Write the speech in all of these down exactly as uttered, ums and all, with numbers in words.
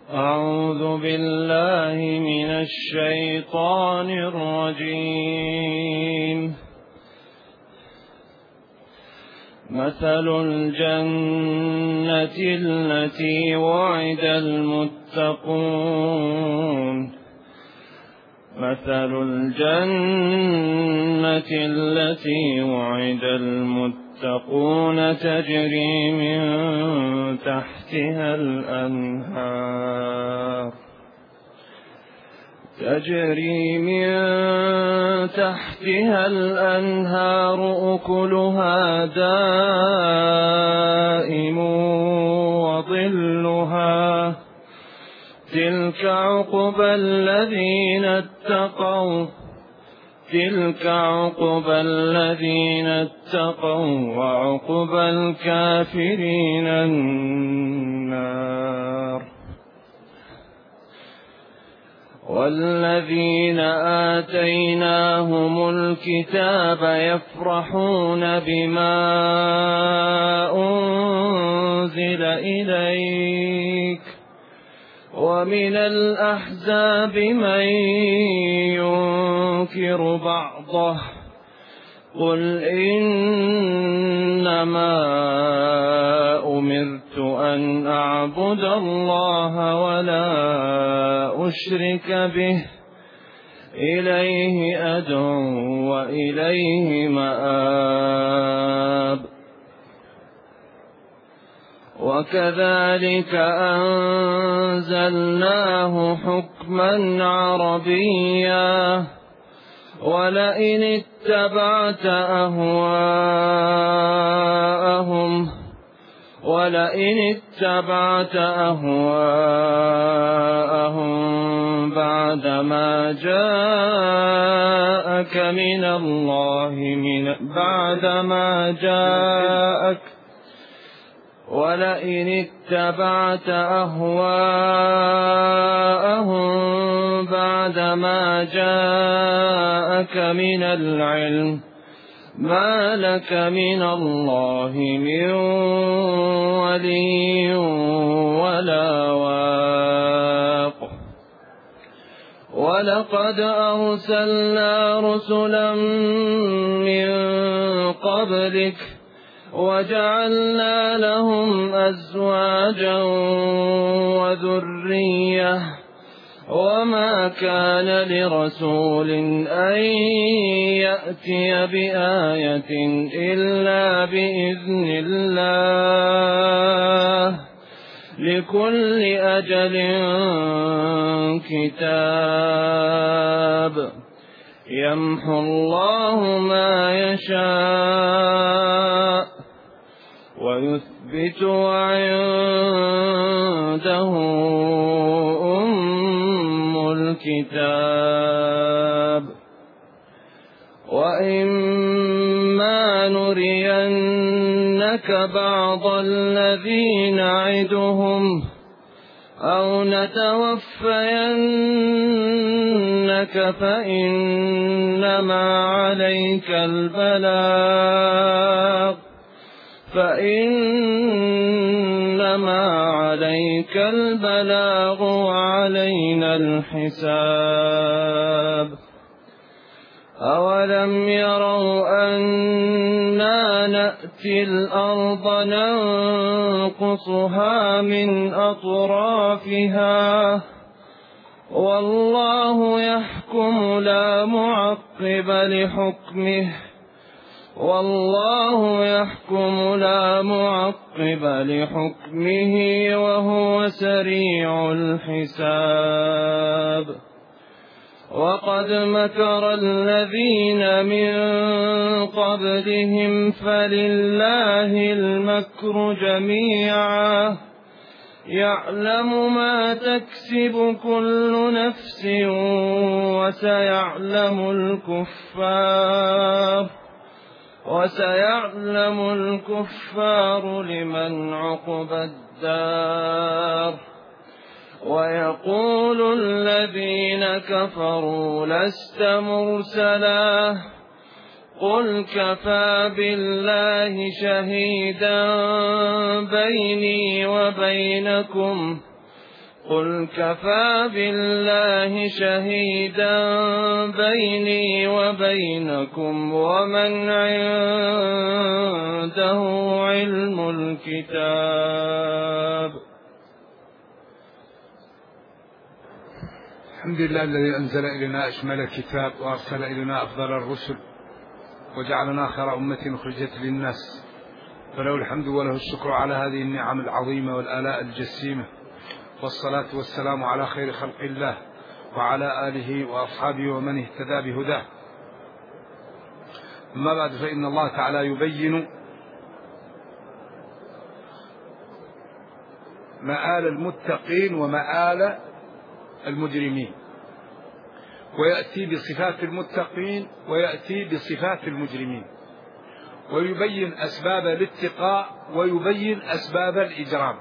أعوذ بالله من الشيطان الرجيم. مثل الجنة التي وعد المتقون مثل الجنة التي وعد المتقون تجري من تحتها الأنهار تجري من تحتها الأنهار أكلها دائم وظلها تلك عقبى الذين اتقوا تلك عقبى الذين اتقوا وعقبى الكافرين النار. والذين آتيناهم الكتاب يفرحون بما أنزل إليك ومن الأحزاب من ينكر بعضه قل إنما أمرت أن أعبد الله ولا أشرك به إليه أدعو وإليه مآب. وكذلك أنزلناه حكما عربيا ولئن اتبعت أهواءهم ولئن اتبعت أهواءهم بعدما جاءك من الله من بعدما جاءك ولئن اتبعت أهواءهم بعدما جاءك من العلم ما لك من الله من ولي ولا واق. ولقد أرسلنا رسلا من قبلك وجعلنا لهم أزواجا وذرية وما كان لرسول أن يأتي بآية إلا بإذن الله لكل أجل كتاب يمحو الله ما يشاء ويثبت وعنده أم الكتاب. وإما نرينك بعض الذي نعدهم أو نتوفينك فإنما عليك البلاغ فإنما عليك البلاغ وعلينا الحساب. أولم يروا أنا نأتي الأرض ننقصها من أطرافها والله يحكم لا معقب لحكمه والله يحكم لا معقب لحكمه وهو سريع الحساب. وقد مكر الذين من قبلهم فلله المكر جميعا يعلم ما تكسب كل نفس وسيعلم الكفار وسيعلم الكفار لمن عقبى الدار. ويقول الذين كفروا لست مرسلا قل كفى بالله شهيدا بيني وبينكم قل كفى بالله شهيدا بيني وبينكم ومن عنده علم الكتاب. الحمد لله الذي أنزل إلينا أشمل الكتاب وأرسل إلينا أفضل الرسل وجعلنا خير أمة أخرجت للناس، فله الحمد وله الشكر على هذه النعم العظيمة والآلاء الجسيمة، والصلاة والسلام على خير خلق الله وعلى آله وأصحابه ومن اهتدى بهداه. أما بعد، فإن الله تعالى يبين مآل المتقين ومآل المجرمين، ويأتي بصفات المتقين ويأتي بصفات المجرمين، ويبين أسباب الاتقاء ويبين أسباب الإجرام،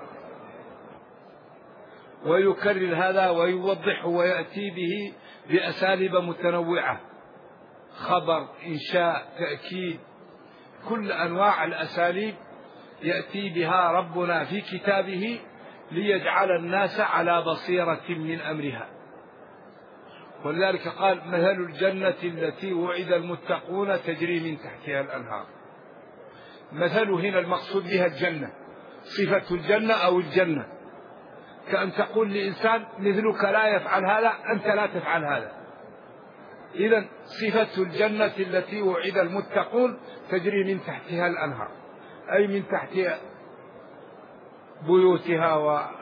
ويكرر هذا ويوضحه ويأتي به بأساليب متنوعة: خبر، إنشاء، تأكيد، كل أنواع الأساليب يأتي بها ربنا في كتابه ليجعل الناس على بصيرة من أمرها. ولذلك قال: مثل الجنة التي وعد المتقون تجري من تحتها الأنهار. مثل هنا المقصود بها الجنة، صفة الجنة أو الجنة، كأن تقول لإنسان مثلك لا يفعل هذا، أنت لا تفعل هذا. إذن صفة الجنة التي وعد المتقون تجري من تحتها الأنهار، أي من تحت بيوتها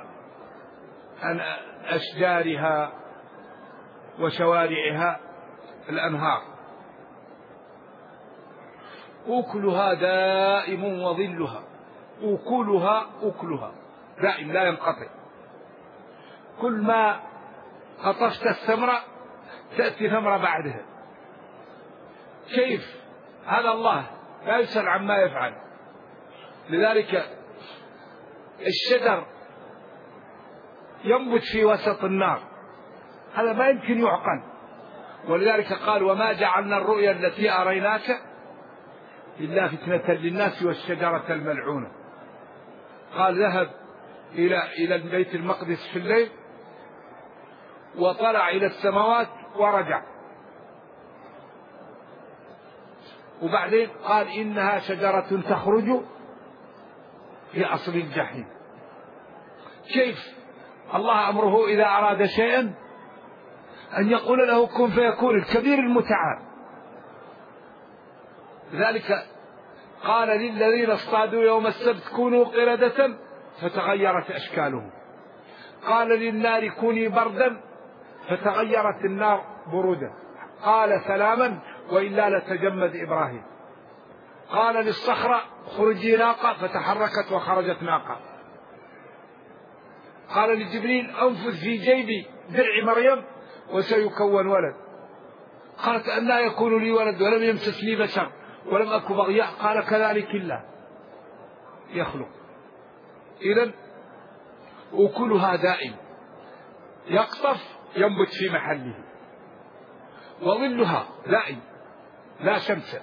وأشجارها وشوارعها الأنهار، أكلها دائم وظلها. أكلها أكلها دائم لا ينقطع، كل ما قطفت الثمرة تأتي ثمرة بعدها. كيف؟ هذا الله لا يسأل عما يفعل. لذلك الشجر ينبت في وسط النار، هذا ما يمكن يعقل. ولذلك قال: وما جعلنا الرؤيا التي أريناك إلا فتنة للناس والشجرة الملعونة. قال: ذهب إلى إلى بيت المقدس في الليل وطلع إلى السماوات ورجع، وبعدين قال: إنها شجرة تخرج في أصل الجحيم. كيف؟ الله أمره إذا أراد شيئا أن يقول له كن فيكون، الكبير المتعال. ذلك قال للذين اصطادوا يوم السبت كونوا قردة فتغيرت أشكالهم. قال للنار كوني بردا فتغيرت النار برودا. قال سلاما وإلا لتجمد إبراهيم. قال للصخرة خرجي ناقة فتحركت وخرجت ناقة. قال لجبريل أنفذ في جيبي درع مريم وسيكون ولد. قالت أنى يكون لي ولد ولم يمسسني بشر ولم أك بغيا. قال كذلك الله يخلق. إذن أكلها دائم، يقطف ينبت في محله، وظلها دائم لا شمس.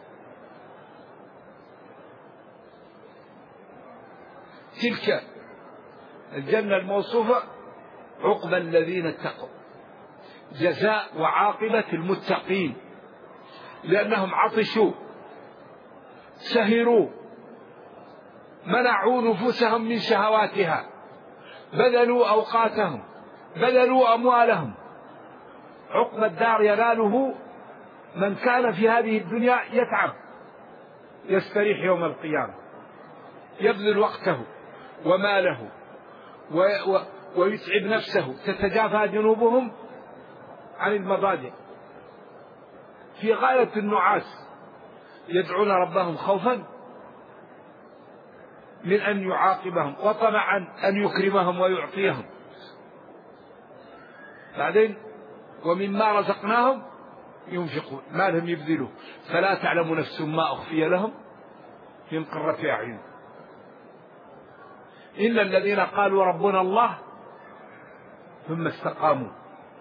تلك الجنة الموصوفة عقبى الذين اتقوا، جزاء وعاقبة المتقين، لأنهم عطشوا، سهروا، منعوا نفوسهم من شهواتها، بذلوا أوقاتهم، بذلوا أموالهم. عقبى الدار يناله من كان في هذه الدنيا يتعب يستريح يوم القيامة، يبذل وقته وماله ويتعب نفسه، تتجافى جنوبهم عن المضاجع في غاية النعاس، يدعون ربهم خوفا من أن يعاقبهم وطمعا أن يكرمهم ويعطيهم. بعدين ومما رزقناهم ينفقون، ما لهم يبذلوا، فلا تعلم نفس ما أخفي لهم من قرة أعين. إن الذين قالوا ربنا الله ثم استقاموا،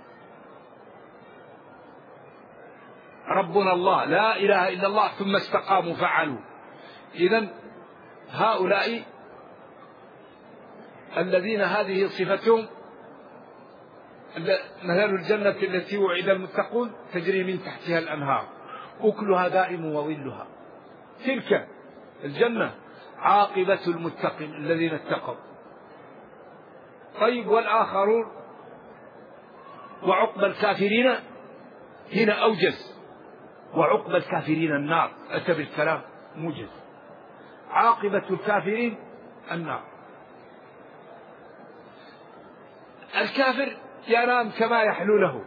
ربنا الله لا إله إلا الله ثم استقاموا فعلوا. إذن هؤلاء الذين هذه صفتهم مثل الجنة التي وعد المتقون تجري من تحتها الأنهار أكلها دائم وظلها. تلك الجنة عاقبة المتقين الذين اتقوا. طيب والآخرون وعقب الكافرين هنا أوجز، وعقب الكافرين النار، أتى بالكلام موجز. عاقبة الكافرين النار. الكافر ينام كما يحلو له،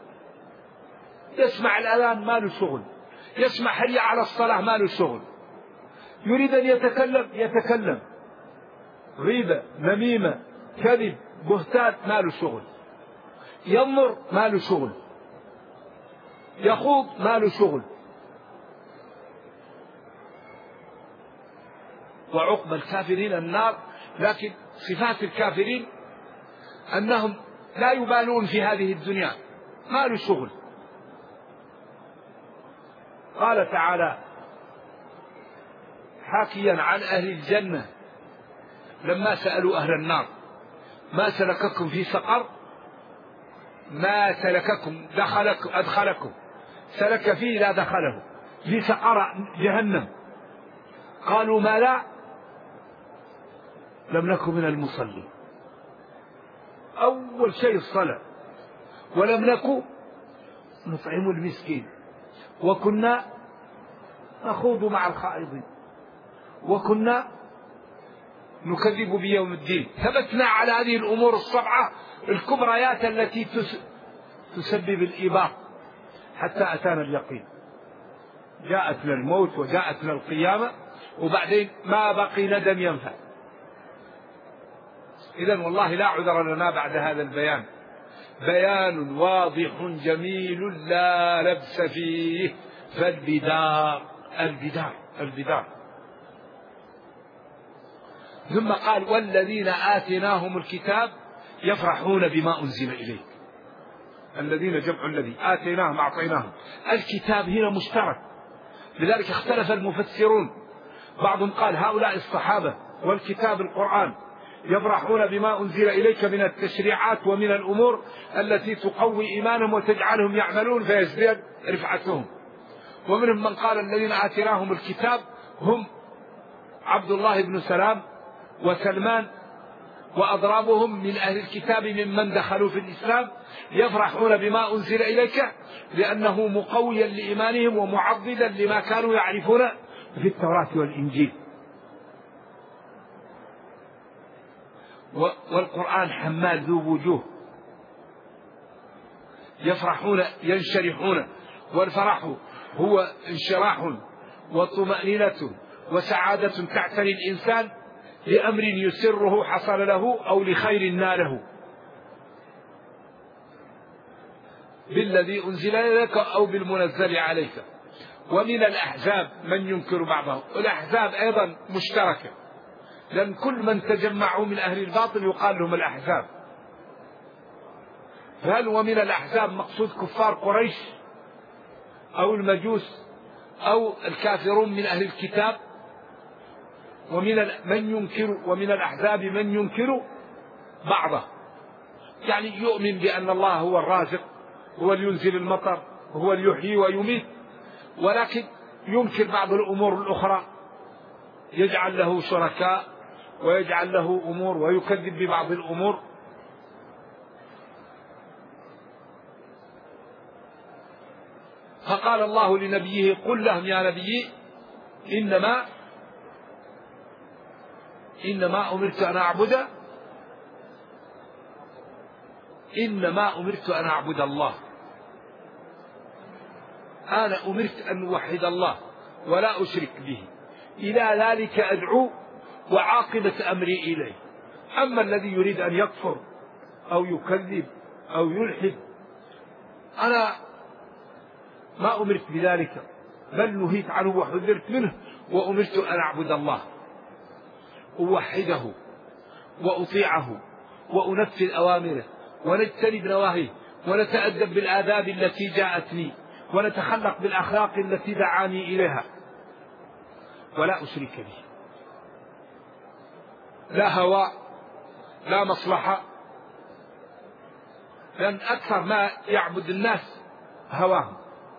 يسمع الأذان ما له شغل، يسمع حي على الصلاة ما له شغل، يريد أن يتكلم يتكلم، غيبة نميمة كذب بهتان ما له شغل، ينظر ما له شغل، يخوض ما له شغل. وعقب الكافرين النار. لكن صفات الكافرين أنهم لا يبالون في هذه الدنيا، ما له شغل. قال تعالى حاكيا عن أهل الجنة لما سألوا أهل النار ما سلككم في سقر، ما سلككم دخلكم أدخلكم سلك فيه لا دخله في سقر جهنم، قالوا ما لا لم نكن من المصلين. أول شيء الصلاة، ولم نكن نطعم المسكين، وكنا نخوض مع الخائضين، وكنا نكذب بيوم الدين. ثبتنا على هذه الأمور السبعة الكبريات التي تسبب الإباء حتى أتانا اليقين. جاءتنا الموت وجاءتنا القيامة، وبعدين ما بقي ندم ينفع. إذن والله لا عذر لنا بعد هذا البيان، بيان واضح جميل لا لبس فيه. فالبدار البدار البدار. ثم قال والذين آتيناهم الكتاب يفرحون بما أنزل إليك. الذين جمع الذي آتيناهم أعطيناهم. الكتاب هنا مشترك، لذلك اختلف المفسرون، بعضهم قال هؤلاء الصحابة والكتاب القرآن يفرحون بما أنزل إليك من التشريعات ومن الأمور التي تقوي إيمانهم وتجعلهم يعملون فيزداد رفعتهم. ومنهم من قال الذين آتيناهم الكتاب هم عبد الله بن سلام وسلمان وأضرابهم من أهل الكتاب ممن دخلوا في الإسلام، يفرحون بما أنزل إليك لأنه مقويا لإيمانهم ومعضدا لما كانوا يعرفون في التوراة والإنجيل. والقرآن حمال ذو وجوه، يفرحون ينشرحون، والفرح هو انشراح وطمأنينة وسعادة تعتري الإنسان لأمر يسره حصل له أو لخير ناله بالذي أنزل إليك أو بالمنزل عليك. ومن الأحزاب من ينكر بعضه. الأحزاب أيضا مشتركة، لأن كل من تجمعوا من أهل الباطل يقال لهم الأحزاب. فهل ومن الأحزاب مقصود كفار قريش أو المجوس أو الكافرون من أهل الكتاب؟ ومن من ينكر ومن الأحزاب من ينكر بعضه، يعني يؤمن بأن الله هو الرازق، هو اللي ينزل المطر، هو اللي يحيي ويميت، ولكن ينكر بعض الأمور الأخرى، يجعل له شركاء ويجعل له أمور ويكذب ببعض الأمور. فقال الله لنبيه قل لهم يا نبي إنما إنما أمرت أن أعبد إنما أمرت أن أعبد الله. أنا أمرت أن أوحد الله ولا أشرك به، إلى ذلك أدعو وعاقبة أمري إليه. أما الذي يريد أن يكفر أو يكذب أو يلحد أنا ما أمرت بذلك، بل نهيت عنه وحذرت منه، وأمرت أن أعبد الله أوحده وأطيعه وأنفذ أوامره ونجتنب نواهيه ونتأدب بالآداب التي جاءتني ونتخلق بالأخلاق التي دعاني إليها، ولا أشرك به. لا هوى لا مصلحة لأن أكثر ما يعبد الناس هواهم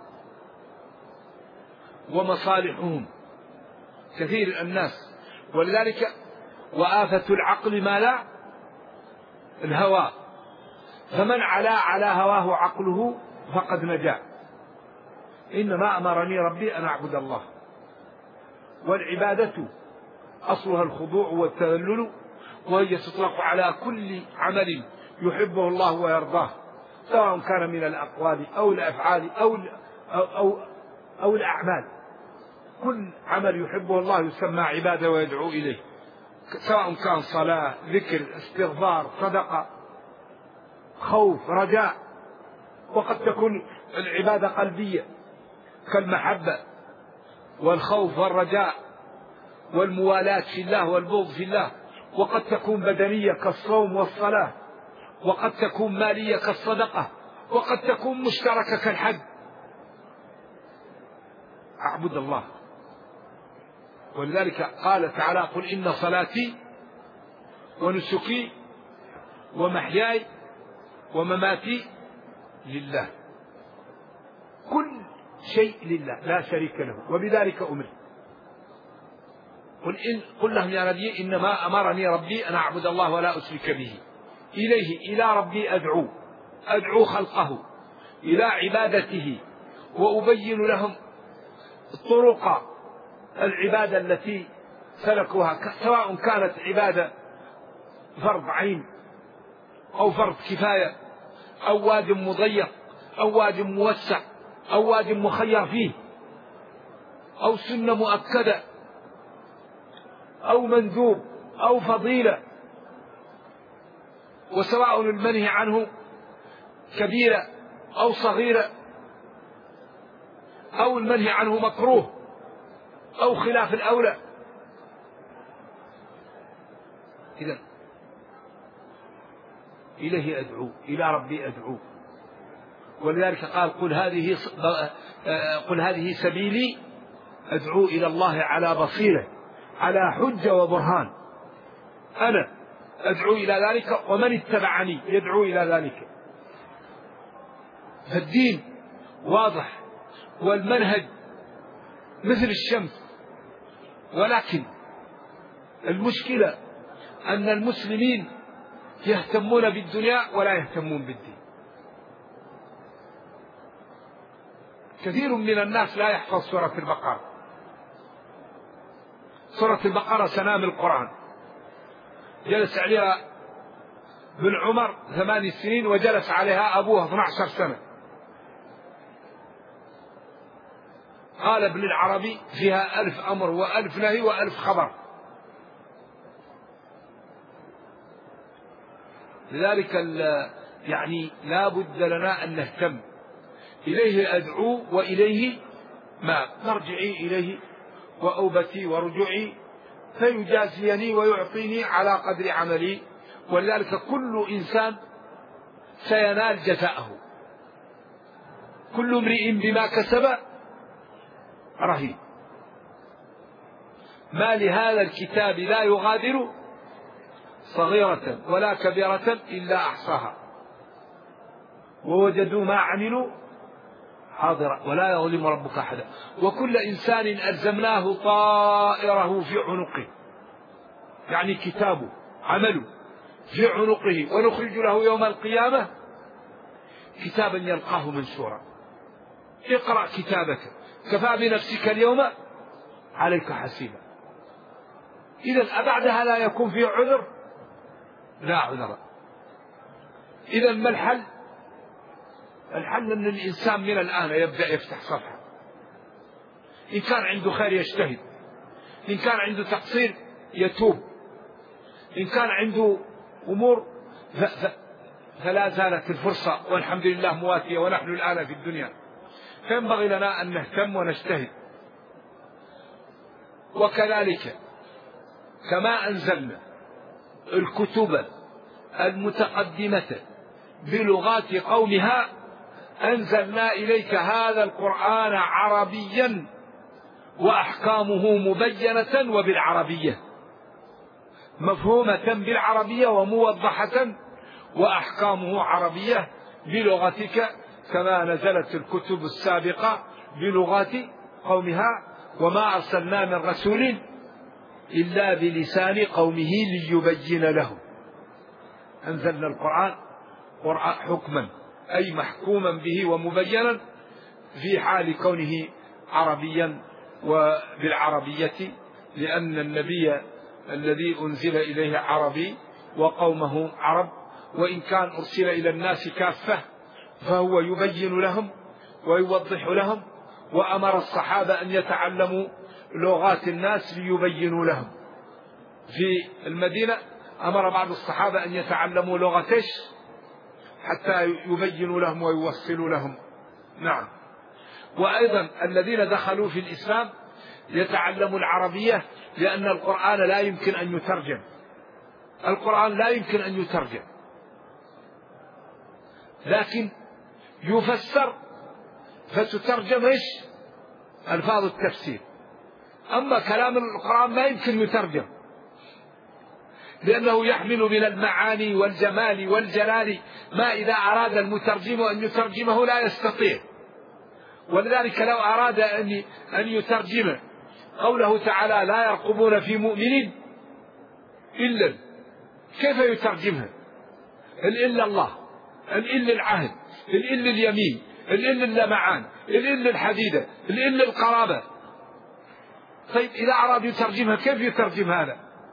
ومصالحهم كثير الناس. ولذلك وآفة العقل ما لا الهوى، فمن علا على هواه عقله فقد نجا. إنما أمرني ربي أن أعبد الله. والعبادة أصلها الخضوع والتذلل، وهي تطلق على كل عمل يحبه الله ويرضاه، سواء كان من الأقوال أو الأفعال أو أو أو, أو الأعمال. كل عمل يحبه الله يسمى عبادة ويدعو إليه، سواء كان صلاة، ذكر، استغفار، صدقة، خوف، رجاء. وقد تكون العبادة قلبية كالمحبة والخوف والرجاء والموالاة في الله والبغض في الله. وقد تكون بدنية كالصوم والصلاة، وقد تكون مالية كالصدقة، وقد تكون مشتركة كالحج. أعبد الله. ولذلك قال تعالى: قل إن صلاتي ونسكي ومحياي ومماتي لله. كل شيء لله لا شريك له، وبذلك أمرت. قل إن قل لهم يا نبي إنما أمرني ربي أن أعبد الله ولا أشرك به، إليه إلى ربي أدعو أدعو خلقه إلى عبادته، وأبين لهم طرق العبادة التي سلكوها، سواء كانت عبادة فرض عين أو فرض كفاية أو واد مضيق أو واد موسع أو واد مخير فيه أو سنة مؤكدة أو مندوب أو فضيلة، وسواء المنهي عنه كبيرة أو صغيرة أو المنهي عنه مكروه أو خلاف الأولى. إذن إليه أدعو، إلى ربي أدعو. ولذلك قال: قل هذه قل هذه سبيلي أدعو إلى الله على بصيرة، على حجة وبرهان. أنا أدعو إلى ذلك ومن اتبعني يدعو إلى ذلك. فالدين واضح والمنهج مثل الشمس، ولكن المشكلة أن المسلمين يهتمون بالدنيا ولا يهتمون بالدين. كثير من الناس لا يحفظ سورة البقرة. سورة البقرة سنام القرآن، جلس عليها ابن عمر ثمان سنين وجلس عليها أبوها اثنتا عشرة سنة. قال ابن العربي: فيها ألف أمر وألف نهي وألف خبر. لذلك يعني لا بد لنا أن نهتم. إليه أدعو وإليه ما مرجعي إليه وأوبتي ورجوعي، فيجازيني ويعطيني على قدر عملي. ولذلك كل إنسان سينال جزاءه، كل امرئ بما كسب رهين. ما لهذا الكتاب لا يغادر صغيرة ولا كبيرة إلا أحصاها ووجدوا ما عملوا حاضرا ولا يظلم ربك أحدا. وكل إنسان ألزمناه طائره في عنقه، يعني كتابه عمله في عنقه، ونخرج له يوم القيامة كتابا يلقاه منشورا. اقرأ كتابك كفى بنفسك اليوم عليك حسيبا. إذن أبعدها لا يكون في عذر؟ لا عذر. إذن ما الحل؟ الحل أن الإنسان من الآن يبدأ يفتح صفحة. إن كان عنده خير يجتهد، إن كان عنده تقصير يتوب، إن كان عنده أمور ف... ف... فلا زالت الفرصة والحمد لله مواتية، ونحن الآن في الدنيا، فينبغي لنا أن نهتم ونجتهد. وكذلك كما أنزلنا الكتب المتقدمة بلغات قومها، أنزلنا إليك هذا القرآن عربيا وأحكامه مبينة وبالعربية، مفهومة بالعربية وموضحة، وأحكامه عربية بلغتك كما نزلت الكتب السابقة بلغات قومها، وما أرسلنا من رسول إلا بلسان قومه ليبين لهم. أنزلنا القرآن قرآن حكما، أي محكوما به ومبينا في حال كونه عربيا وبالعربية، لأن النبي الذي أنزل إليه عربي وقومه عرب، وإن كان أرسل إلى الناس كافة فهو يبين لهم ويوضح لهم، وأمر الصحابة أن يتعلموا لغات الناس ليبينوا لهم. في المدينة أمر بعض الصحابة أن يتعلموا لغتش حتى يبينوا لهم ويوصلوا لهم. نعم. وأيضا الذين دخلوا في الإسلام يتعلموا العربية، لأن القرآن لا يمكن أن يترجم، القرآن لا يمكن أن يترجم، لكن يفسر فتترجم إيش ألفاظ التفسير. أما كلام القرآن ما يمكن يترجم، لأنه يحمل من المعاني والجمال والجلال ما إذا أراد المترجم أن يترجمه لا يستطيع. ولذلك لو أراد أن يترجم قوله تعالى لا يرقبون في مؤمن إلا، كيف يترجمها؟ الإلا الله، الإلا العهد، الإلا اليمين، الإلا اللمعان، الإلا الحديدة، الإلا القرابة. طيب إذا أراد يترجمها كيف يترجم هذا؟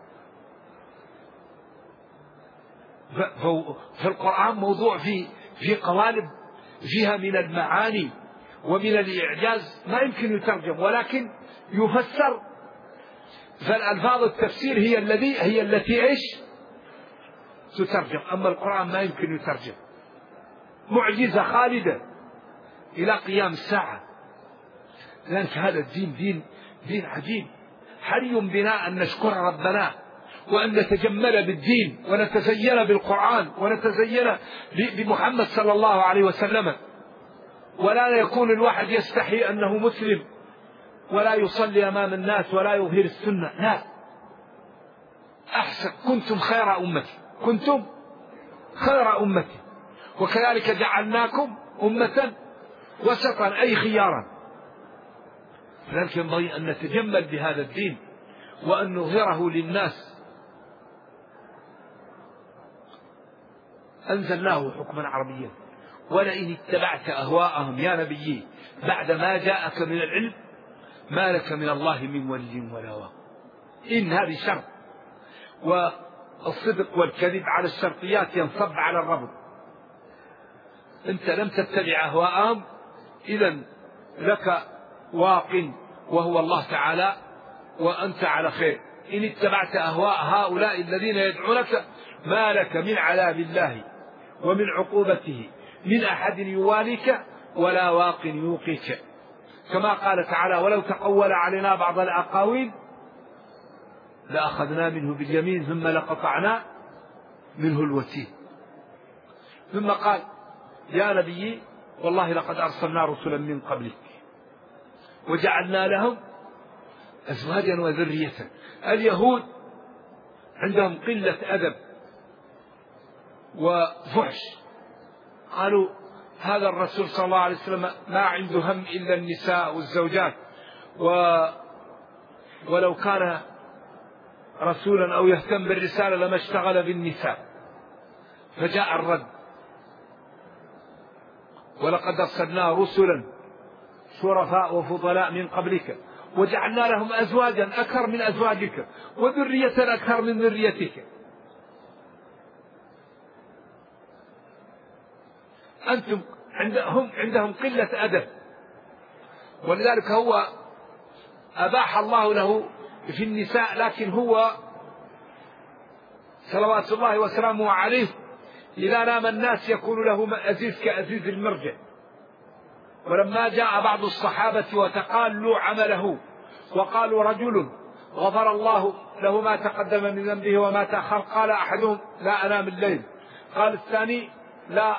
فالقرآن موضوع في في قوالب فيها من المعاني ومن الإعجاز ما يمكن يترجم، ولكن يفسر. فالألفاظ التفسير هي الذي هي التي إيش تترجم، أما القرآن ما يمكن يترجم. معجزة خالدة إلى قيام الساعة. لذلك هذا الدين دين دين عجيب. حري بنا أن نشكر ربنا وأن نتجمل بالدين ونتزين بالقرآن ونتزين بمحمد صلى الله عليه وسلم، ولا يكون الواحد يستحي أنه مسلم ولا يصلي أمام الناس ولا يظهر السنة. لا، أحسن كنتم خير أمتي، كنتم خير أمتي، وكذلك جعلناكم أمة وسطا أي خيارا. لذلك ينبغي أن نتجمل بهذا الدين وأن نظهره للناس. أنزلناه حكما عربيا، ولئن اتبعت أهواءهم يا نبي بعد ما جاءك من العلم ما لك من الله من ولي ولا واق. إن هذه شرط، والصدق والكذب على الشرطيات ينصب على الربط. أنت لم تتبع أهواءهم إذن لك واق وهو الله تعالى وأنت على خير. إن اتبعت أهواء هؤلاء الذين يدعونك ما لك من عذاب الله ومن عقوبته من أحد يواليك ولا واق يوقيك، كما قال تعالى ولو تقول علينا بعض الأقاويل لأخذنا منه باليمين ثم لقطعنا منه الوتين. ثم قال يا نبي والله لقد أرسلنا رسلا من قبلك وجعلنا لهم أزواجا وذرية. اليهود عندهم قلة أدب وفحش، قالوا هذا الرسول صلى الله عليه وسلم ما عنده هم إلا النساء والزوجات، و ولو كان رسولا أو يهتم بالرسالة لما اشتغل بالنساء. فجاء الرد ولقد أرسلنا رسلا شرفاء وفضلاء من قبلك وجعلنا لهم أزواجا أكثر من أزواجك وذرية أكثر من ذريتك. أنتم عندهم عندهم قلة أدب، ولذلك هو أباح الله له في النساء، لكن هو صلوات الله وسلامه عليه إذا نام الناس يكون له أزيز كأزيز المرجع. ولما جاء بعض الصحابة وتقالوا عمله وقالوا رجل غفر الله له ما تقدم من ذنبه وما تأخر، قال أحدهم لا أنام الليل، قال الثاني لا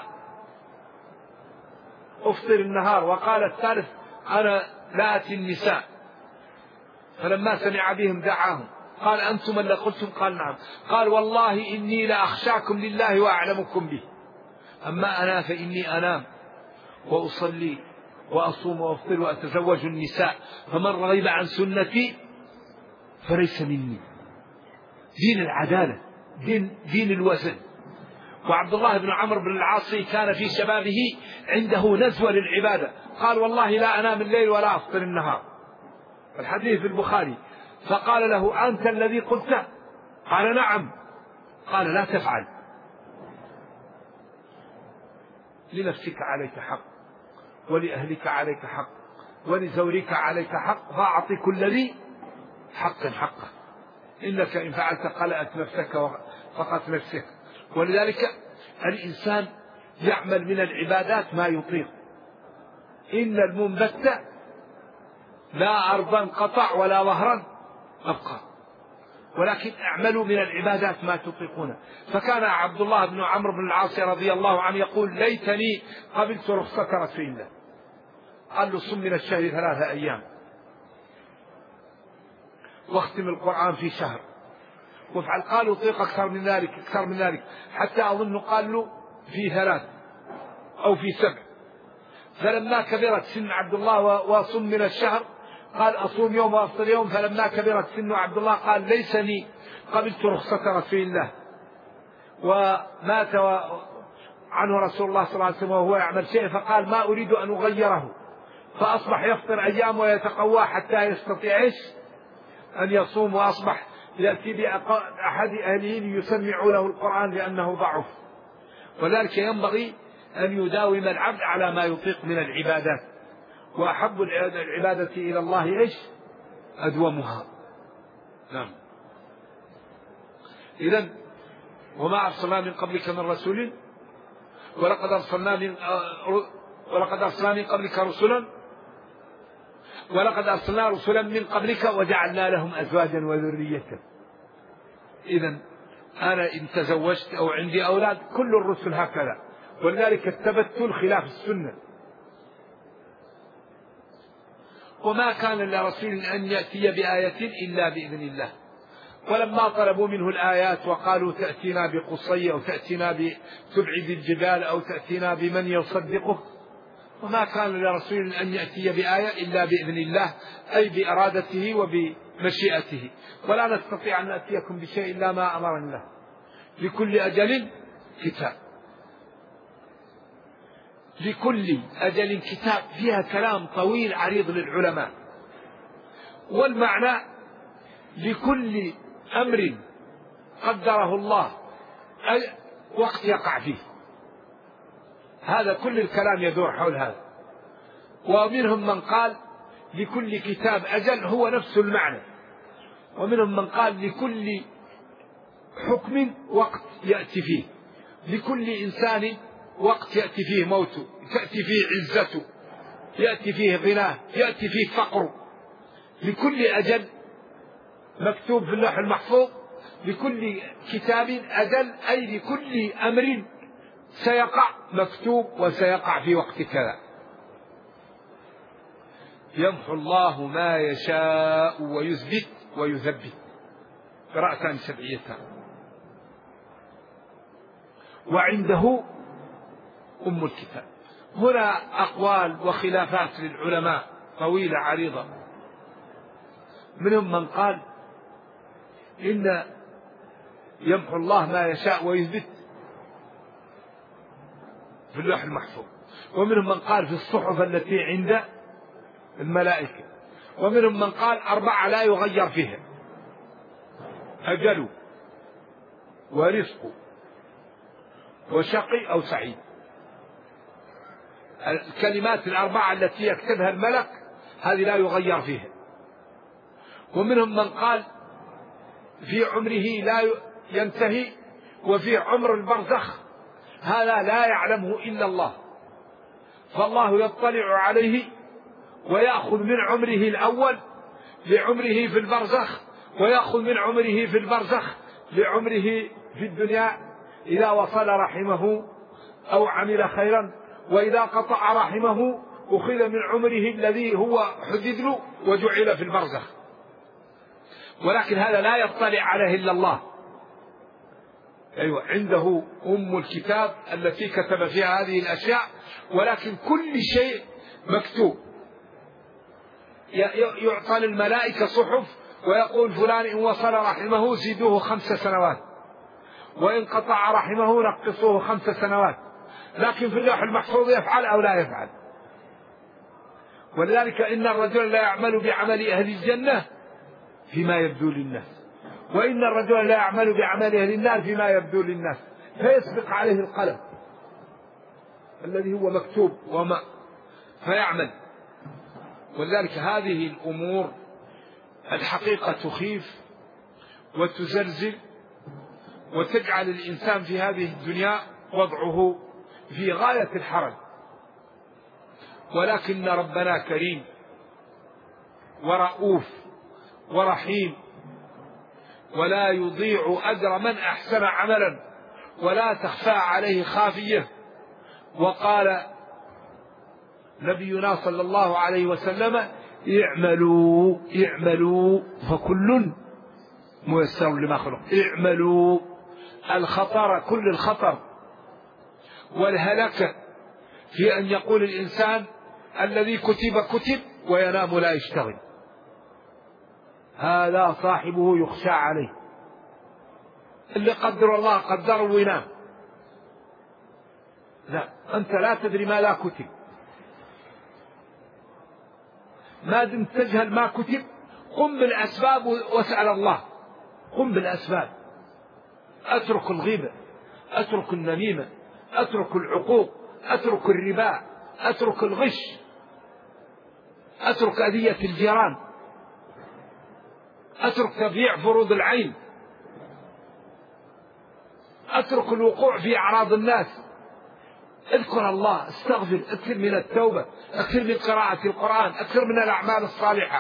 أفطر النهار، وقال الثالث أنا لا أتي النساء. فلما سمع بهم دعاهم قال أنتم اللي قلتم؟ قال نعم. قال والله إني لأخشاكم لله وأعلمكم به. أما أنا فإني أنام وأصلي وأصوم وأفطر وأتزوج النساء، فمن رغب عن سنتي فليس مني. دين العدالة، دين, دين الوزن. وعبد الله بن عمرو بن العاص كان في شبابه عنده نزوة للعبادة، قال والله لا أنام الليل ولا أفطر النهار، الحديث في البخاري. فقال له أنت الذي قلته؟ قال نعم. قال لا تفعل، لنفسك عليك حق، ولأهلك عليك حق، ولزوجك عليك حق، فأعطي كل ذي حق حقه، إنك إن فعلت قلأت نفسك وفقت نفسك. ولذلك الإنسان يعمل من العبادات ما يطيق. إن المنبت لا أرضا قطع ولا ظهرا أبقى، ولكن اعملوا من العبادات ما تطيقون. فكان عبد الله بن عمرو بن العاص رضي الله عنه يقول ليتني قبلت رخصة رسول الله. قال له صم من الشهر ثلاثة أيام، واختم القرآن في شهر، وافعل. قالوا طيق أكثر من ذلك أكثر من ذلك حتى أظن قال له في ثلاث أو في سبع. فلما كبرت سن عبد الله وصم من الشهر قال أصوم يوم وأفطر يوم. فلما كبرت سن عبد الله قال ليسني قبلت رخصة رسول الله. ومات عنه رسول الله صلى الله عليه وسلم وهو يعمل شيء، فقال ما أريد أن أغيره، فأصبح يفطر أيام ويتقوى حتى يستطيع أن يصوم، وأصبح يأتي بأحد أهله ليسمع له القرآن لأنه ضعف. وذلك ينبغي أن يداوم العبد على ما يطيق من العبادات، وأحب العبادة إلى الله إيش؟ أدومها. نعم. إذن وما أرسلنا من قبلك من رسول ولقد أرسلنا من ولقد أرسلنا من قبلك رسلا ولقد أرسلنا رسلا من قبلك وجعلنا لهم أزواجا وذرية. إذن أنا إن تزوجت أو عندي أولاد كل الرسل هكذا، ولذلك التبتل خلاف السنة. وما كان لرسول أن يأتي بآية إلا بإذن الله. ولما طلبوا منه الآيات وقالوا تأتينا بقصي أو تأتينا بتبعد الجبال أو تأتينا بمن يصدقه، وما كان لرسول أن يأتي بآية إلا بإذن الله، أي بإرادته وبمشيئته. ولا نستطيع أن نأتيكم بشيء إلا ما أمرنا الله، لكل أجل كتاب. لكل أجل كتاب فيها كلام طويل عريض للعلماء، والمعنى لكل أمر قدره الله وقت يقع فيه. هذا كل الكلام يدور حول هذا. ومنهم من قال لكل كتاب أجل هو نفس المعنى، ومنهم من قال لكل حكم وقت يأتي فيه، لكل إنسان وقت يأتي فيه موته، تأتي فيه عزته، يأتي فيه غناه، يأتي فيه فقره. لكل أجل مكتوب في اللوح المحفوظ، لكل كتاب أجل أي لكل أمر سيقع مكتوب وسيقع في وقت كذا. يمحو الله ما يشاء ويثبت ويثبت، قراءتان سبعيتان. وعنده أم الكتاب. هنا أقوال وخلافات للعلماء طويلة عريضة. منهم من قال إن يمحو الله ما يشاء ويثبت في اللوح المحفوظ، ومنهم من قال في الصحف التي عند الملائكة، ومنهم من قال أربعة لا يغير فيها: أجل ورزق وشقي أو سعيد. الكلمات الأربعة التي يكتبها الملك هذه لا يغير فيها. ومنهم من قال في عمره لا ينتهي، وفي عمر البرزخ هذا لا يعلمه إلا الله، فالله يطلع عليه ويأخذ من عمره الأول لعمره في البرزخ، ويأخذ من عمره في البرزخ لعمره في الدنيا إذا وصل رحمه أو عمل خيرا، وإذا قطع رحمه أخذ من عمره الذي هو حدد له وجعل في البرزخ. ولكن هذا لا يطلع عليه إلا الله، أيوة عنده أم الكتاب التي كتب فيها هذه الأشياء، ولكن كل شيء مكتوب. يعطى للملائكة صحف ويقول فلان إن وصل رحمه زيدوه خمس سنوات، وإن قطع رحمه نقصوه خمس سنوات، لكن في اللوح المحفوظ يفعل أو لا يفعل. ولذلك إن الرجل لا يعمل بعمل أهل الجنة فيما يبدو للناس، وإن الرجل لا يعمل بعمل أهل النار فيما يبدو للناس، فيسبق عليه القلم الذي هو مكتوب وما فيعمل. ولذلك هذه الأمور الحقيقة تخيف وتزلزل وتجعل الإنسان في هذه الدنيا وضعه في غاية الحرج. ولكن ربنا كريم ورؤوف ورحيم، ولا يضيع أجر من أحسن عملا، ولا تخفى عليه خافية. وقال نبينا صلى الله عليه وسلم: اعملوا اعملوا فكل ميسر لما خلق. اعملوا، الخطر كل الخطر والهلكة في أن يقول الإنسان الذي كتب كتب وينام لا يشتغل، هذا صاحبه يخشى عليه. اللي قدر الله قدره وينام، لا، أنت لا تدري ما لا كتب. ما دمت تجهل ما كتب قم بالأسباب واسأل الله. قم بالأسباب، أترك الغيبة، أترك النميمة، أترك العقوق، أترك الربا، أترك الغش، أترك أذية الجيران، أترك تضييع فروض العين، أترك الوقوع في أعراض الناس. اذكر الله، استغفر، اكثر من التوبة، اكثر من قراءة القرآن، اكثر من الأعمال الصالحة.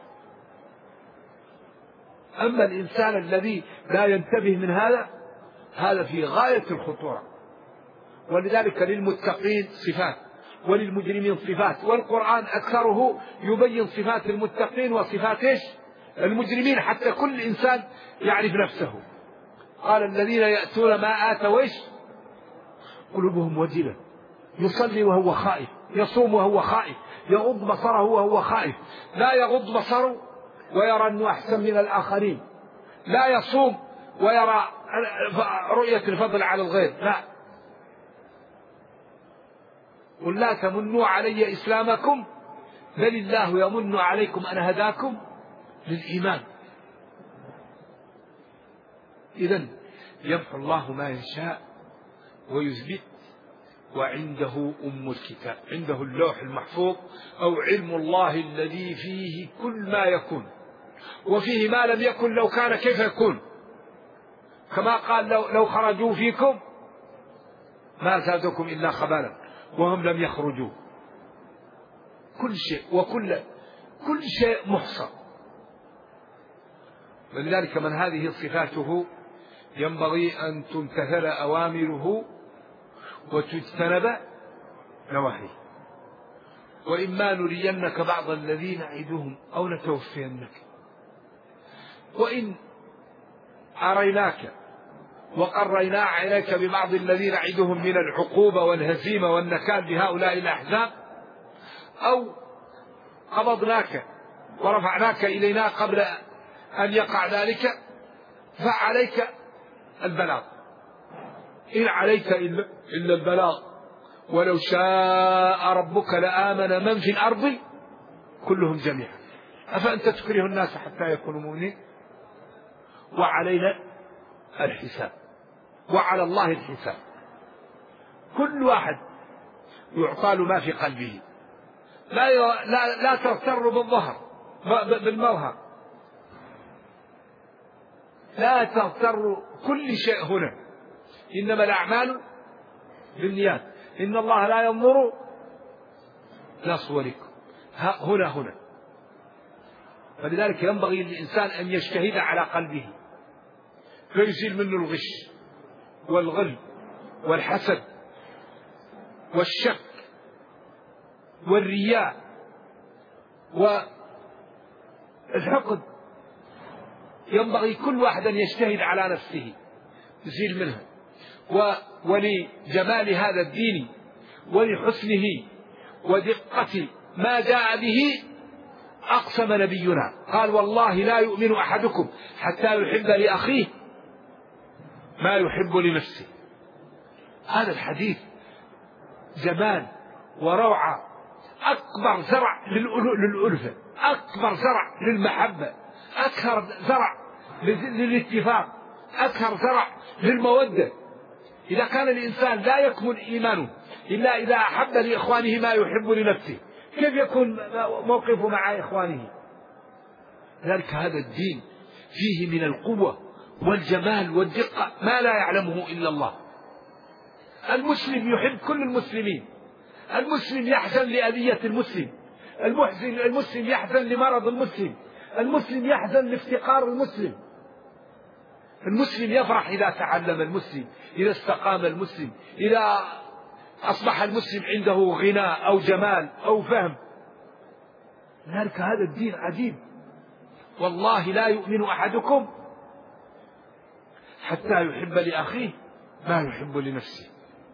أما الإنسان الذي لا ينتبه من هذا، هذا في غاية الخطورة. ولذلك للمتقين صفات وللمجرمين صفات، والقرآن أكثره يبين صفات المتقين وصفات إيش؟ المجرمين، حتى كل إنسان يعرف نفسه. قال الذين يأتون ما آتوا إيش؟ قلوبهم وجلة، يصلي وهو خائف، يصوم وهو خائف، يغض بصره وهو خائف. لا يغض بصره ويرى أنه أحسن من الآخرين، لا يصوم ويرى رؤية الفضل على الغير، لا. قل لا تمنوا علي إسلامكم بل الله يمن عليكم أن هداكم للإيمان. إذن يمحو الله ما يشاء ويثبت، وعنده أم الكتاب، عنده اللوح المحفوظ أو علم الله الذي فيه كل ما يكون، وفيه ما لم يكن لو كان كيف يكون. كما قال لو, لو خرجوا فيكم ما زادكم إلا خبالا وهم لم يخرجوا. كل شيء وكل كل شيء محصى. ولذلك من هذه صفاته ينبغي أن تمتثل أوامره وتجتنب نواهيه. وإما نرينك بعض الذين نعدهم أو نتوفينك، وإن أريناك وقرينا عليك ببعض الذين نعدهم من العقوبة والهزيمة والنكال بهؤلاء الأحزاب، أو قبضناك ورفعناك إلينا قبل أن يقع ذلك، فعليك البلاغ. إن عليك إلا البلاغ ولو شاء ربك لآمن من في الأرض كلهم جميعا أفأنت تكره الناس حتى يكونوا مؤمنين. وعلينا الحساب، وعلى الله الحساب. كل واحد يعطى له ما في قلبه. لا لا لا تغتر بالظهر بالمظهر، لا تغتر. كل شيء هنا إنما الأعمال بالنيات، إن الله لا ينظر إلى صوركم هنا هنا. فلذلك ينبغي للإنسان أن يجتهد على قلبه فيزيل منه الغش والغل والحسد والشك والرياء والحقد. ينبغي كل واحد أن يجتهد على نفسه زيل منها. ولجمال هذا الدين ولحسنه ودقة ما جاء به أقسم نبينا قال والله لا يؤمن أحدكم حتى يحب لأخيه ما يحب لنفسه. هذا الحديث جمال وروعة، أكبر زرع للألفة، أكبر زرع للمحبة، أكثر زرع للاتفاق، أكثر زرع للمودة. إذا كان الإنسان لا يكمل إيمانه إلا إذا أحب لإخوانه ما يحب لنفسه، كيف يكون موقفه مع إخوانه؟ ذلك هذا الدين فيه من القوة والجمال والدقة ما لا يعلمه إلا الله. المسلم يحب كل المسلمين، المسلم يحزن لأذية المسلم، المسلم يحزن لمرض المسلم، المسلم يحزن لافتقار المسلم، المسلم يفرح إذا تعلم المسلم، إذا استقام المسلم، إذا أصبح المسلم عنده غنى أو جمال أو فهم. لذلك هذا الدين عجيب. والله لا يؤمن أحدكم حتى يحب لأخيه ما يحب لنفسه.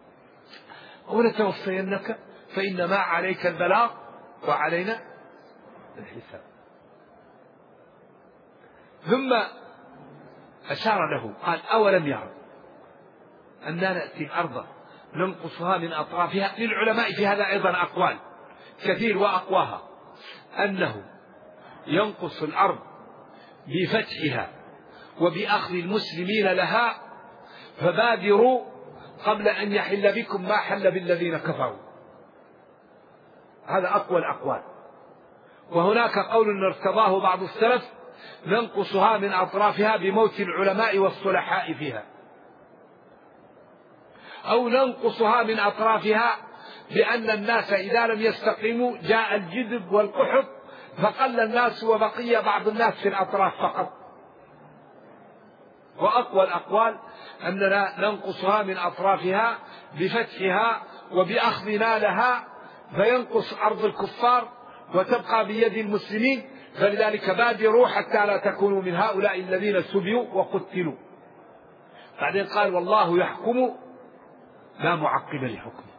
ولتوفينك فإنما عليك البلاغ وعلينا الحساب. ثم أشار له قال أولم يروا أننا نأتي الأرض ننقصها من أطرافها. للعلماء في هذا أيضا أقوال كثير، وأقواها أنه ينقص الأرض بفتحها وبأخذ المسلمين لها، فبادروا قبل أن يحل بكم ما حل بالذين كفروا. هذا أقوى الأقوال. وهناك قول ارتضاه بعض السلف ننقصها من أطرافها بموت العلماء والصلحاء فيها، أو ننقصها من أطرافها بأن الناس إذا لم يستقيموا جاء الجذب والقحط فقل الناس وبقي بعض الناس في الأطراف فقط. وأقوى الأقوال أننا ننقصها من أطرافها بفتحها وبأخذنا لها، فينقص أرض الكفار وتبقى بيد المسلمين. فلذلك بادروا حتى لا تكونوا من هؤلاء الذين سبيوا وقتلوا. بعدين قال والله يحكم لا معقب لحكمه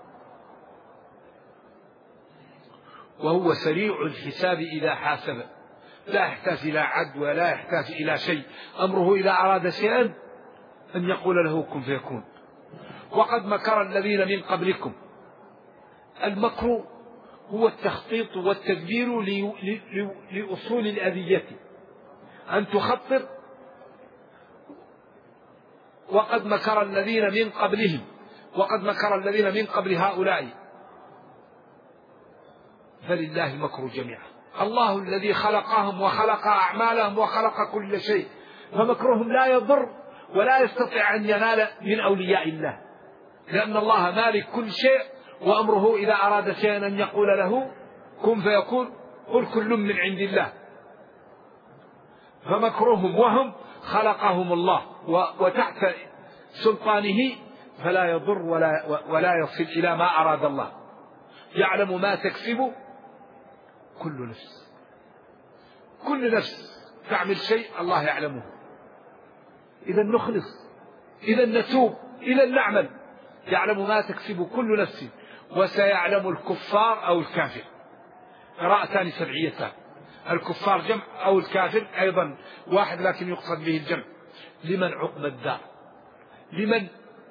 وهو سريع الحساب إذا حاسب، لا يحتاج إلى عد ولا يحتاج إلى شيء، أمره إذا أراد شيئا أن يقول له كن فيكون. وقد مكر الذين من قبلكم. المكر هو التخطيط والتدبير لأصول الأذية، أن تخطط. وقد مكر الذين من قبلهم، وقد مكر الذين من قبل هؤلاء، فلله المكر جميعا. الله الذي خلقهم وخلق أعمالهم وخلق كل شيء، فمكرهم لا يضر ولا يستطيع أن ينال من أولياء الله، لأن الله مالك كل شيء، وأمره إذا أراد شيئا أن يقول له كن فيكون. قل كل من عند الله. فمكرهم وهم خلقهم الله وتحت سلطانه، فلا يضر ولا, ولا يصل إلى ما أراد الله. يعلم ما تكسب كل نفس، كل نفس تعمل شيء الله يعلمه. إذا نخلص، إذا نتوب، إذا نعمل. يعلم ما تكسب كل نفس وسيعلم الكفار أو الكافر. قراءتان سبعيتان، الكفار جمع أو الكافر أيضا واحد لكن يقصد به الجمع. لمن عقب الدار، لمن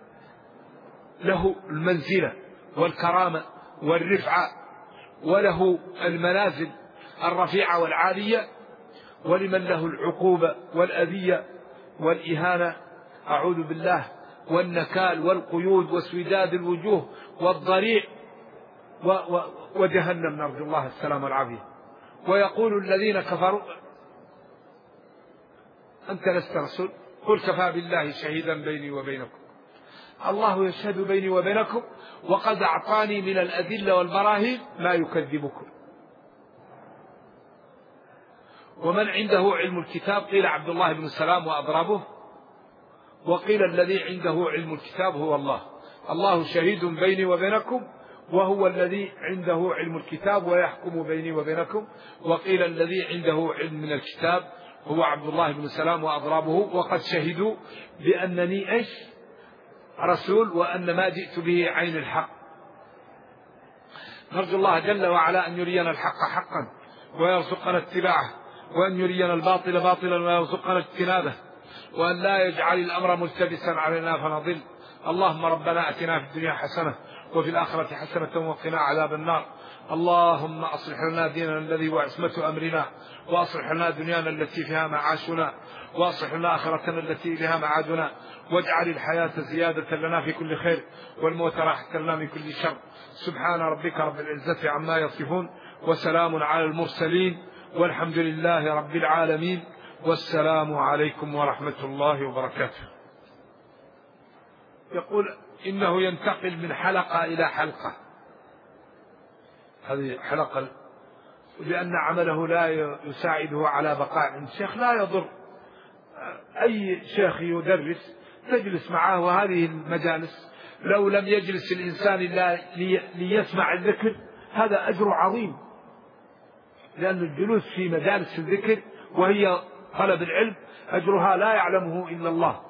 له المنزلة والكرامة والرفعة وله المنازل الرفيعة والعالية، ولمن له العقوبة والأذية والإهانة أعوذ بالله، والنكال والقيود وسوداد الوجوه والضريع وجهنم، نرجو الله السلام والعافية. ويقول الذين كفروا أنت لست رسول، قل كفى بالله شهيدا بيني وبينكم. الله يشهد بيني وبينكم وقد أعطاني من الأدلة والبراهين ما يكذبكم. ومن عنده علم الكتاب قيل عبد الله بن سلام وأضرابه، وقيل الذي عنده علم الكتاب هو الله. الله شهيد بيني وبينكم وهو الذي عنده علم الكتاب ويحكم بيني وبينكم. وقيل الذي عنده علم من الكتاب هو عبد الله بن سلام وأضرابه، وقد شهدوا بأنني إيش رسول، وأن ما جئت به عين الحق. نرجو الله جل وعلا أن يرينا الحق حقا ويرزقنا اتباعه، وأن يرينا الباطل باطلا ويرزقنا اجتنابه، وأن لا يجعل الأمر ملتبسا علينا فنضل. اللهم ربنا أتنا في الدنيا حسنة وفي الآخرة حسنة وقنا عذاب النار. اللهم أصلح لنا ديننا الذي هو عصمة أمرنا، وأصلح لنا دنيانا التي فيها معاشنا، وأصلح لنا آخرتنا التي بها معادنا، واجعل الحياة زيادة لنا في كل خير والموت راحة لنا من كل شر. سبحان ربك رب العزة عما يصفون، وسلام على المرسلين، والحمد لله رب العالمين، والسلام عليكم ورحمة الله وبركاته. يقول إنه ينتقل من حلقة إلى حلقة، هذه حلقة لأن عمله لا يساعده على بقاء الشيخ. لا يضر أي شيخ يدرس تجلس معه، وهذه المجالس لو لم يجلس الإنسان إلا ليسمع الذكر هذا أجر عظيم، لأن الجلوس في مجالس الذكر وهي طلب العلم أجرها لا يعلمه إلا الله.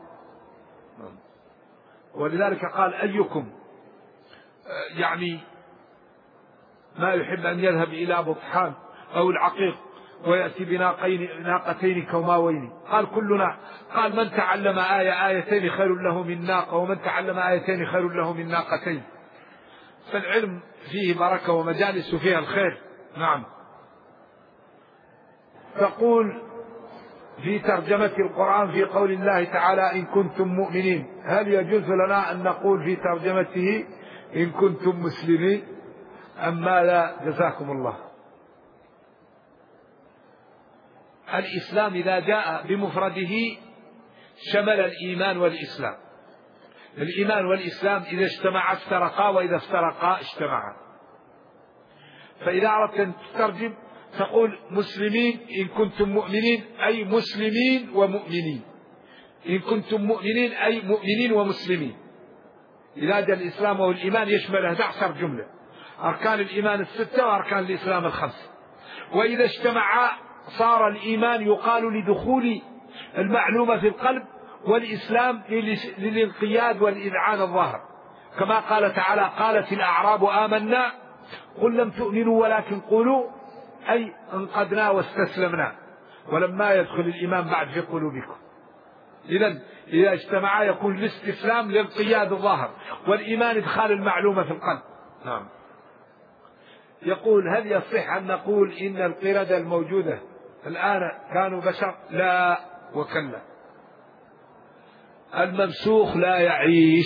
ولذلك قال أيكم يعني ما يحب أن يذهب إلى بطحان أو العقيق ويأتي بناقتين كوماوين؟ قال كلنا. قال من تعلم آية آيتين خير له من ناقة، ومن تعلم آيتين خير له من ناقتين. فالعلم فيه بركة ومجالس فيها الخير. نعم. تقول في ترجمة القرآن في قول الله تعالى إن كنتم مؤمنين، هل يجوز لنا أن نقول في ترجمته إن كنتم مسلمين أم ماذا؟ جزاكم الله. الإسلام إذا جاء بمفرده شمل الإيمان والإسلام. الإيمان والإسلام إذا اجتمعا افترقا، وإذا افترقا اجتمعا. فإذا أردت أن تترجم تقول مسلمين إن كنتم مؤمنين، أي مسلمين ومؤمنين. إن كنتم مؤمنين أي مؤمنين ومسلمين. إذا جاء الإسلام والإيمان يشمل أحد عشر جملة، أركان الإيمان الستة وأركان الإسلام الخمسة. وإذا اجتمعا صار الإيمان يقال لدخول المعلومة في القلب، والإسلام للانقياد والإذعان الظاهر، كما قال تعالى قالت الأعراب آمنا قل لم تؤمنوا ولكن قولوا أي انقدنا واستسلمنا ولما يدخل الإيمان بعد في قلوبكم. إذن إذا اجتمعا يكون الاستسلام للقياد الظاهر، والإيمان إدخال المعلومة في القلب. نعم. يقول هل يصح أن نقول إن القردة الموجودة الآن كانوا بشر؟ لا وكلا. الممسوخ لا يعيش،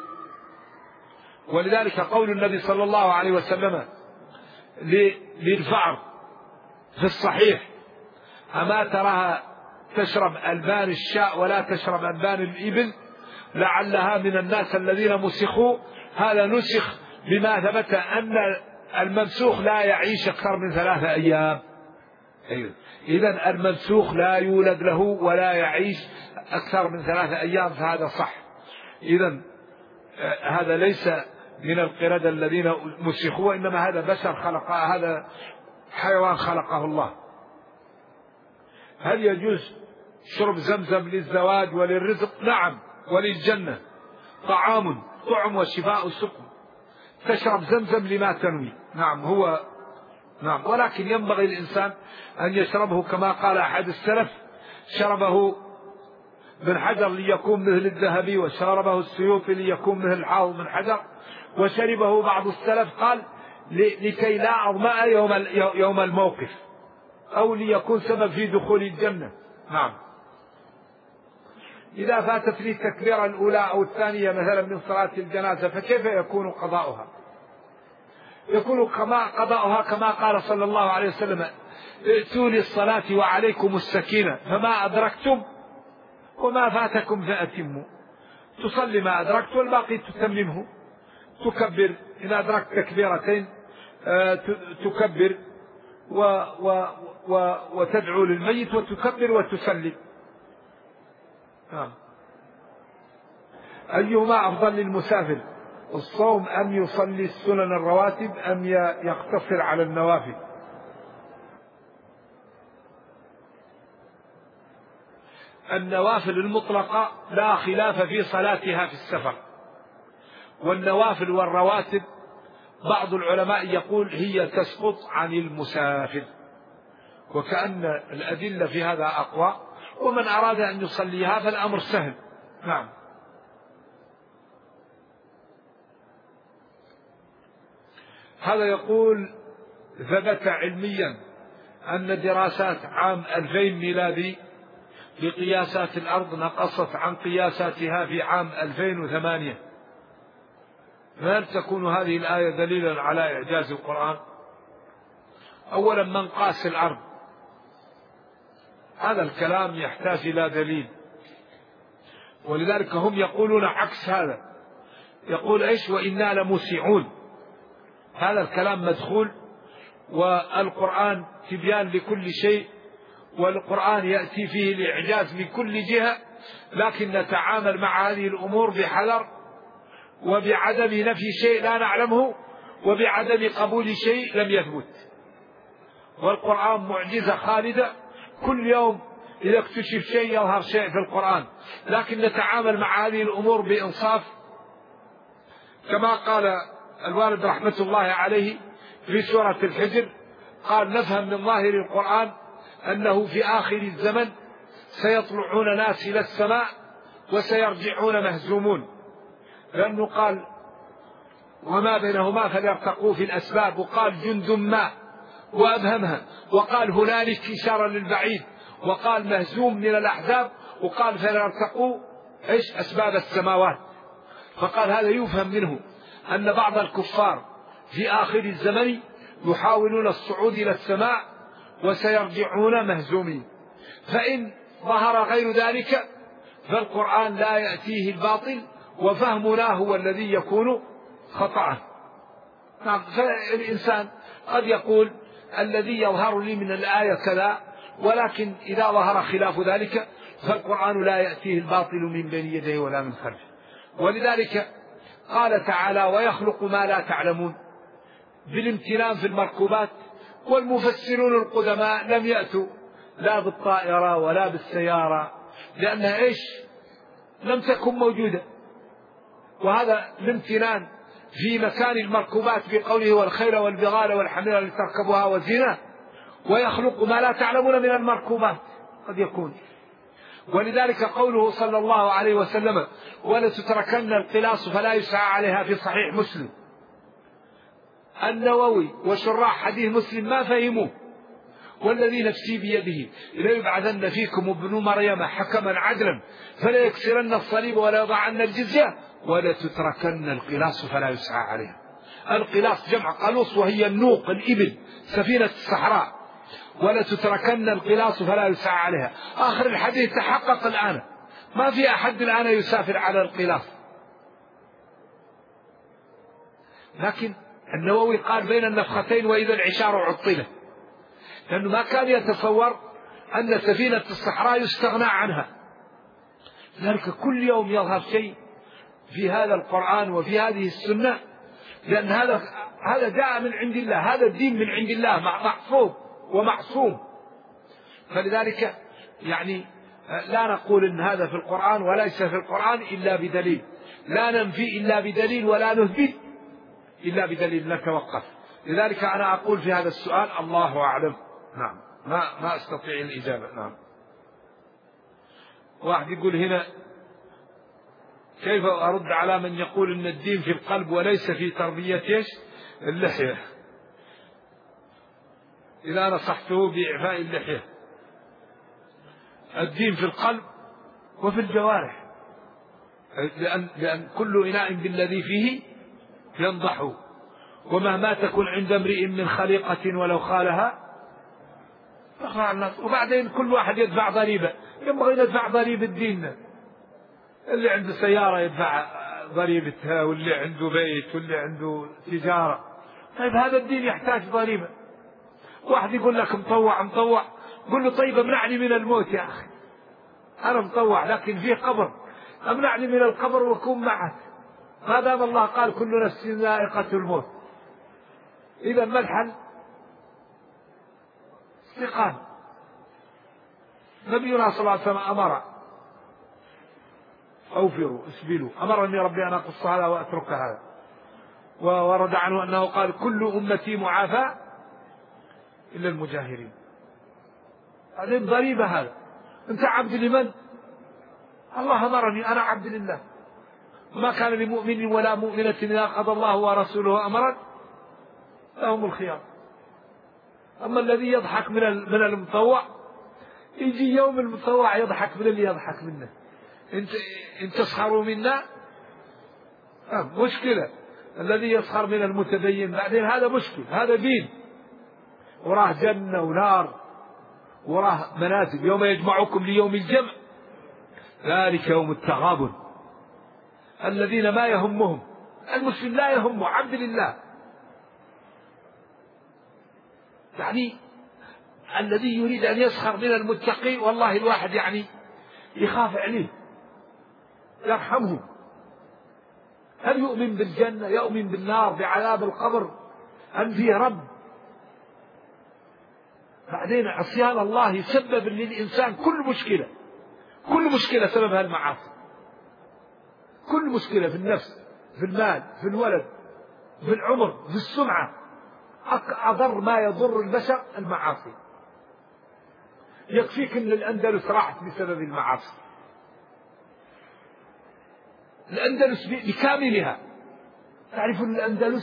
ولذلك قول النبي صلى الله عليه وسلم للفأر في الصحيح أما تراها تشرب ألبان الشاء ولا تشرب ألبان الإبل لعلها من الناس الذين مسخوا. هذا نسخ بما ثبت أن الممسوخ لا يعيش أكثر من ثلاثة أيام. إذن الممسوخ لا يولد له ولا يعيش أكثر من ثلاثة أيام، فهذا صح. إذن هذا ليس من القردة الذين مسخوا، وإنما هذا بشر خلقه، هذا حيوان خلقه الله. هل يجوز شرب زمزم للزواج وللرزق؟ نعم، وللجنة طعام طعم وشفاء سقم. تشرب زمزم لما تنوي. نعم هو نعم، ولكن ينبغي الإنسان أن يشربه كما قال أحد السلف شربه بن حجر ليكون مثل الذهبي، وشربه السيوطي ليكون مثل الحافظ بن حجر، وشربه بعض السلف قال لكي لا أظمأ يوم يوم الموقف، أو ليكون سبب في دخول الجنة. نعم. إذا فاتت لي التكبيرة الأولى أو الثانية مثلا من صلاة الجنازة فكيف يكون قضاؤها؟ يكون قضاؤها كما قال صلى الله عليه وسلم ائتوا للصلاة وعليكم السكينة فما أدركتم وما فاتكم فأتموا. تصلي ما أدركت والباقي تتممه. تكبر إذا أدركت تكبيرتين تكبر و و و وتدعو للميت وتكبر وتسلم. أيهما أفضل للمسافر، الصوم أم يصلي السنن الرواتب أم يقتصر على النوافل؟ النوافل المطلقة لا خلاف في صلاتها في السفر، والنوافل والرواتب بعض العلماء يقول هي تسقط عن المسافر، وكأن الأدلة في هذا أقوى، ومن أراد أن يصليها فالأمر سهل. نعم. هذا يقول ثبت علميا أن دراسات عام ألفين ميلادي لقياسات الأرض نقصت عن قياساتها في عام ألفين وثمانية، فهل تكون هذه الآية دليلا على إعجاز القرآن؟ أولا، من قاس الأرض؟ هذا الكلام يحتاج إلى دليل، ولذلك هم يقولون عكس هذا، يقول إيش؟ وإنا لموسعون. هذا الكلام مدخول، والقرآن تبيان لكل شيء، والقرآن يأتي فيه الإعجاز من كل جهة، لكن نتعامل مع هذه الأمور بحذر، وبعدم نفي شيء لا نعلمه، وبعدم قبول شيء لم يثبت. والقرآن معجزة خالدة، كل يوم إذا اكتشف شيء يظهر شيء في القرآن، لكن نتعامل مع هذه الأمور بإنصاف، كما قال الوالد رحمة الله عليه في سورة الحجر، قال نفهم من ظاهر القرآن أنه في آخر الزمن سيطلعون ناس إلى السماء وسيرجعون مهزومون، لأنه قال وما بينهما فليرتقوا في الأسباب، وقال جند ما وأبهمها، وقال هنالك إشارة للبعيد، وقال مهزوم من الأحزاب، وقال فليرتقوا إيش أسباب السماوات. فقال هذا يفهم منه أن بعض الكفار في آخر الزمن يحاولون الصعود إلى السماء وسيرجعون مهزومين، فإن ظهر غير ذلك فالقرآن لا يأتيه الباطل، وفهمنا هو الذي يكون خطأ. نعم. فالإنسان قد يقول الذي يظهر لي من الآية كذا، ولكن إذا ظهر خلاف ذلك فالقرآن لا يأتيه الباطل من بين يديه ولا من خلفه. ولذلك قال تعالى ويخلق ما لا تعلمون بالامتنان في المركوبات، والمفسرون القدماء لم يأتوا لا بالطائرة ولا بالسيارة، لأنها إيش؟ لم تكن موجودة. وهذا الامتنان في مكان المركوبات بقوله والخيل والبغال والحمير لتركبوها وزينة، ويخلق ما لا تعلمون من المركوبات قد يكون. ولذلك قوله صلى الله عليه وسلم ولتتركن القلاص فلا يسعى عليها في صحيح مسلم، النووي وشراح حديث مسلم ما فهموه، والذي نفسي بيده ليبعثن فيكم ابن مريم حكما عدلا فلا يكسرن الصليب ولا يضعن الجزية ولا تتركن القلاص فلا يسعى عليها. القلاص جمع قلوص، وهي النوق الإبل سفينة الصحراء. ولا تتركن القلاص فلا يسعى عليها. آخر الحديث تحقق الآن، ما في أحد الآن يسافر على القلاص. لكن النووي قال بين النفختين وإذا العشار عطلت، لأنه ما كان يتصور أن سفينة الصحراء يستغنى عنها. لذلك كل يوم يظهر شيء في هذا القرآن وفي هذه السنة، لأن هذا هذا جاء من عند الله، هذا الدين من عند الله محفوظ ومعصوم. فلذلك يعني لا نقول إن هذا في القرآن وليس في القرآن إلا بدليل، لا ننفي إلا بدليل ولا نثبت إلا بدليل، نتوقف. لذلك أنا أقول في هذا السؤال الله أعلم. نعم، ما ما أستطيع الإجابة. نعم. واحد يقول هنا كيف أرد على من يقول إن الدين في القلب وليس في تربية إيش اللحية، إذا نصحته بإعفاء اللحية؟ الدين في القلب وفي الجوارح، لأن, لأن كل إناء بالذي فيه ينضح، ومهما تكن عند امرئ من خليقة ولو خالها تخلع الناس. وبعدين كل واحد يدفع ضريبة، ينبغي ندفع ضريبة ديننا. اللي عنده سيارة يدفع ضريبتها، واللي عنده بيت، واللي عنده تجارة. طيب هذا الدين يحتاج ضريبة. واحد يقول لك مطوع مطوع، قل له طيب امنعني من الموت يا أخي، أنا مطوع لكن فيه قبر، امنعني من القبر وكون معك، ما دام الله قال كل نفس ذائقة الموت. إذا ما الحل؟ استقامة. نبينا صلى الله عليه وسلم أمر أوفروا اسبلوا. أمرني ربي أن أقص هذا وأترك هذا. وورد عنه أنه قال كل أمتي معافى إلا المجاهرين. هذه ضريبة. هذا أنت عبد لمن؟ الله أمرني، أنا عبد لله. ما كان لمؤمن ولا مؤمنة إذا قضى الله ورسوله أمرا لهم الخيار. أما الذي يضحك من من المطوع، يجي يوم المطوع يضحك من اللي يضحك منه. انت انت تسخروا منا مشكلة. الذي يسخر من المتدين بعدين هذا مشكل، هذا دين، وراه جنة ونار، وراه منازل. يوم يجمعكم ليوم الجمع ذلك يوم التغابن. الذين ما يهمهم المسلم، لا يهمه، عبد لله. يعني الذي يريد أن يسخر من المتقي والله الواحد يعني يخاف عليه، يرحمه. هل يؤمن بالجنة؟ يؤمن بالنار، بعذاب القبر، أم فيه رب؟ بعدين عصيان الله يسبب للإنسان كل مشكلة، كل مشكلة سببها المعاصي. كل مشكلة في النفس، في المال، في الولد، في العمر، في السمعة. أضر ما يضر البشر المعاصي. يكفيك أن الأندلس راحت بسبب المعاصي. الأندلس بكاملها. تعرفون الأندلس؟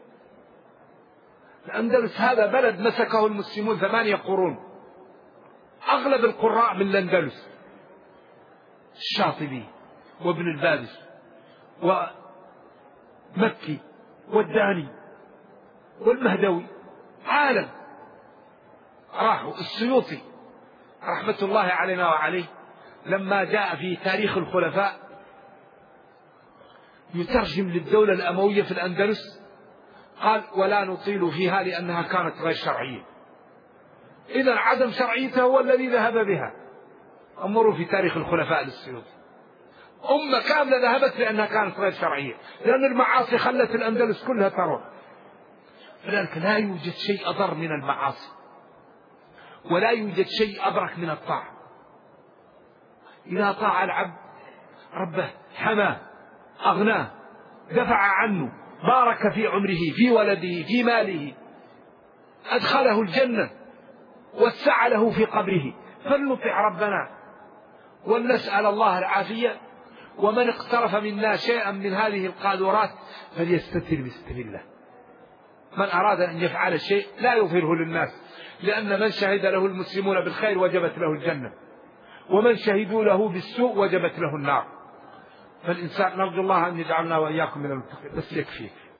الأندلس هذا بلد مسكه المسلمون ثمانية قرون. أغلب القراء من الأندلس، الشاطبي وابن البابس ومكي والداني والمهدوي، عالم راحوا. السيوطي رحمة الله علينا وعليه لما جاء في تاريخ الخلفاء يترجم للدولة الأموية في الأندلس قال ولا نطيل فيها لأنها كانت غير شرعية. إذن عدم شرعيته هو الذي ذهب بها. انظروا في تاريخ الخلفاء للسيوطي، أمة كاملة ذهبت لأنها كانت غير شرعية، لأن المعاصي خلت الأندلس كلها تروح. فذلك لا يوجد شيء أضر من المعاصي، ولا يوجد شيء أبرك من الطاعة. إذا طاع العبد ربه حماه، أغناه، دفع عنه، بارك في عمره، في ولده، في ماله، أدخله الجنة، وسع له في قبره. فلنطع ربنا ولنسأل الله العافية. ومن اقترف منا شيئا من هذه القاذورات فليستتر بستر الله. من أراد أن يفعل شيء لا يظهره للناس، لأن من شهد له المسلمون بالخير وجبت له الجنة، ومن شهدوا له بالسوء وجبت له النار. فالإنسان نرجو الله أن يجعلنا وإياكم من المتقين. بس يكفيك.